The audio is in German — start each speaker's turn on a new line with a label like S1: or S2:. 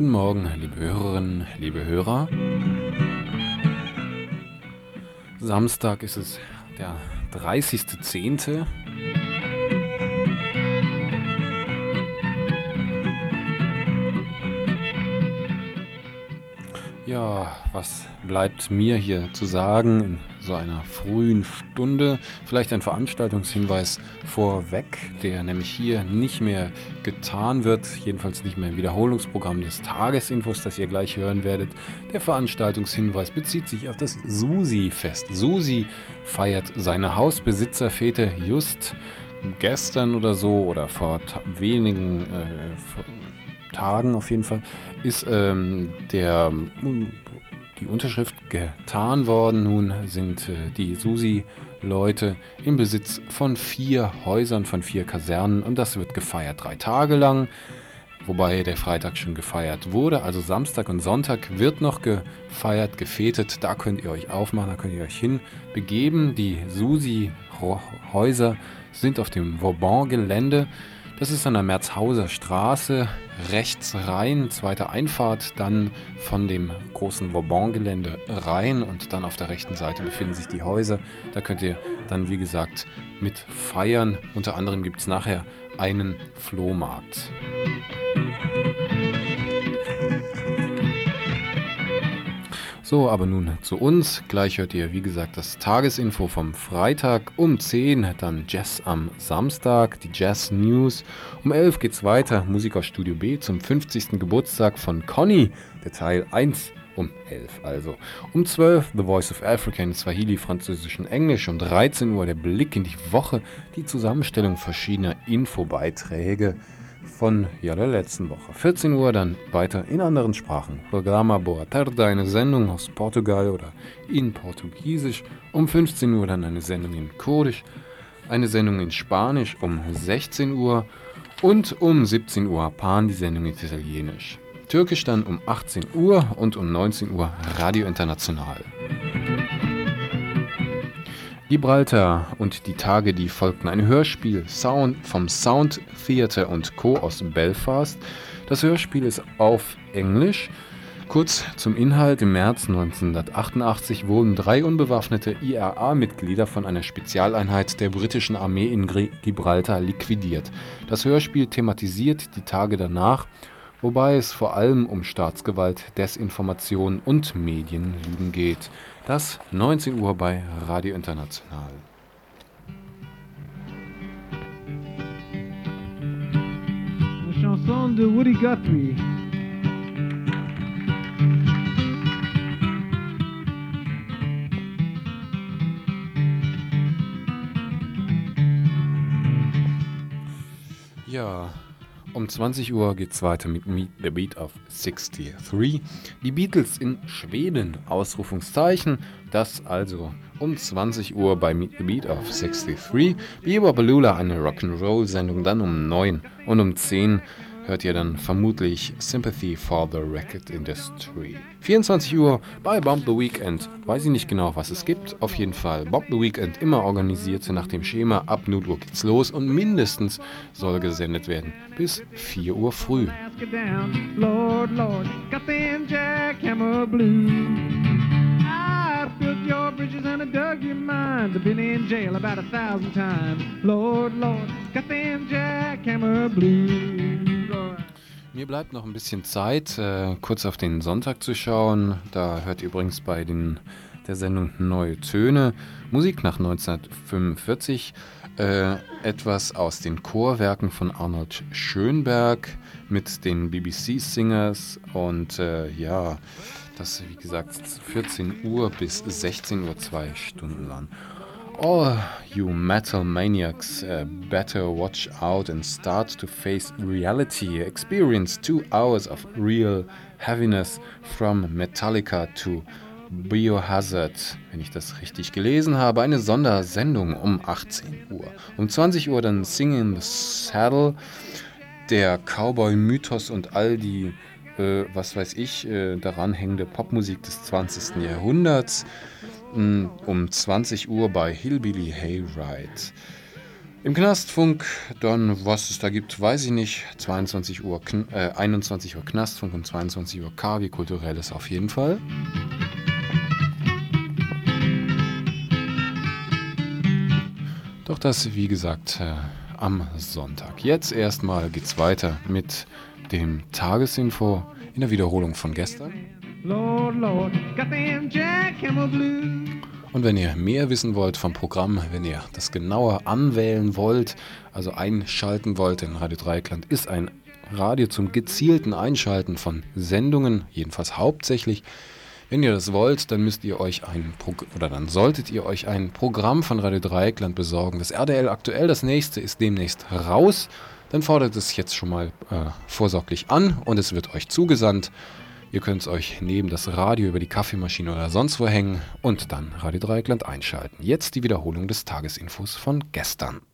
S1: Guten Morgen, liebe Hörerinnen, liebe Hörer. Samstag ist es der 30.10. Ja, was bleibt mir hier zu sagen in so einer frühen Stunde? Vielleicht ein Veranstaltungshinweis vorweg, der nämlich hier nicht mehr getan wird, jedenfalls nicht mehr im Wiederholungsprogramm des Tagesinfos, das ihr gleich hören werdet. Der Veranstaltungshinweis bezieht sich auf das Susi-Fest. Susi feiert seine Hausbesitzerfete just gestern oder so oder vor wenigen Tagen auf jeden Fall ist die Unterschrift getan worden. Nun sind die Susi-Leute im Besitz von 4 Häusern, von 4 Kasernen und das wird gefeiert 3 Tage lang, wobei der Freitag schon gefeiert wurde. Also Samstag und Sonntag wird noch gefeiert, gefetet. Da könnt ihr euch aufmachen, da könnt ihr euch hinbegeben. Die Susi-Häuser sind auf dem Vauban-Gelände. Das ist an der Merzhauser Straße, rechts rein, zweite Einfahrt, dann von dem großen Vauban-Gelände rein und dann auf der rechten Seite befinden sich die Häuser. Da könnt ihr dann, wie gesagt, mit feiern. Unter anderem gibt es nachher einen Flohmarkt. So, aber nun zu uns. Gleich hört ihr, wie gesagt, das Tagesinfo vom Freitag um 10, dann Jazz am Samstag, die Jazz News. Um 11 geht's weiter, Musik aus Studio B zum 50. Geburtstag von Conny, der Teil 1 um 11 also. Um 12 The Voice of Africa in Swahili, Französisch und Englisch. Um 13 Uhr der Blick in die Woche, die Zusammenstellung verschiedener Infobeiträge von der letzten Woche. 14 Uhr dann weiter in anderen Sprachen. Programa Boa Tarde, eine Sendung aus Portugal oder in Portugiesisch. Um 15 Uhr dann eine Sendung in Kurdisch, eine Sendung in Spanisch um 16 Uhr und um 17 Uhr Pan, die Sendung in Italienisch. Türkisch dann um 18 Uhr und um 19 Uhr Radio International. Gibraltar und die Tage, die folgten. Ein Hörspiel vom Sound Theatre und Co. aus Belfast. Das Hörspiel ist auf Englisch. Kurz zum Inhalt. Im März 1988 wurden 3 unbewaffnete IRA-Mitglieder von einer Spezialeinheit der britischen Armee in Gibraltar liquidiert. Das Hörspiel thematisiert die Tage danach, wobei es vor allem um Staatsgewalt, Desinformation und Medienlügen geht. Das 19 Uhr bei Radio International.
S2: Une chanson de Woody Guthrie.
S1: Ja, um 20 Uhr geht's weiter mit Meet the Beat of 63. Die Beatles in Schweden, Ausrufungszeichen. Das also um 20 Uhr bei Meet the Beat of 63. Biba Balula, eine Rock'n'Roll-Sendung, dann um 9. Und um 10 hört ihr dann vermutlich Sympathy for the Record Industry. 24 Uhr bei Bump the Weekend. Weiß ich nicht genau, was es gibt. Auf jeden Fall Bump the Weekend immer organisiert nach dem Schema. Ab 0 Uhr geht's los und mindestens soll gesendet werden bis 4 Uhr früh.
S2: Lord, Lord, got them jackhammer blues. I built your bridges and I dug your mines. I've been in jail about 1,000 times. Lord, Lord, got them jackhammer blues.
S1: Mir bleibt noch ein bisschen Zeit, kurz auf den Sonntag zu schauen. Da hört ihr übrigens bei der Sendung Neue Töne, Musik nach 1945, etwas aus den Chorwerken von Arnold Schönberg mit den BBC-Singers und ja, das wie gesagt 14 Uhr bis 16 Uhr 2 Stunden lang. All you metal maniacs better watch out and start to face reality. Experience 2 hours of real heaviness from Metallica to Biohazard, wenn ich das richtig gelesen habe. Eine Sondersendung um 18 Uhr. Um 20 Uhr dann Sing in the Saddle, der Cowboy-Mythos und all die, was weiß ich, daran hängende Popmusik des 20. Jahrhunderts. Um 20 Uhr bei Hillbilly Hayride. Im Knastfunk, dann, was es da gibt, weiß ich nicht. 21 Uhr Knastfunk und 22 Uhr KW Kulturelles auf jeden Fall. Doch das, wie gesagt, am Sonntag. Jetzt erstmal geht's weiter mit dem Tagesinfo in der Wiederholung von gestern.
S2: Lord, Lord, got them jackhammer blues.
S1: Und wenn ihr mehr wissen wollt vom Programm, wenn ihr das genauer anwählen wollt, also einschalten wollt, denn Radio Dreieckland ist ein Radio zum gezielten Einschalten von Sendungen, jedenfalls hauptsächlich. Wenn ihr das wollt, dann solltet ihr euch ein Programm von Radio Dreieckland besorgen. Das RDL aktuell, das nächste ist demnächst raus. Dann fordert es jetzt schon mal vorsorglich an und es wird euch zugesandt. Ihr könnt es euch neben das Radio über die Kaffeemaschine oder sonst wo hängen und dann Radio Dreieckland einschalten. Jetzt die Wiederholung des Tagesinfos von gestern.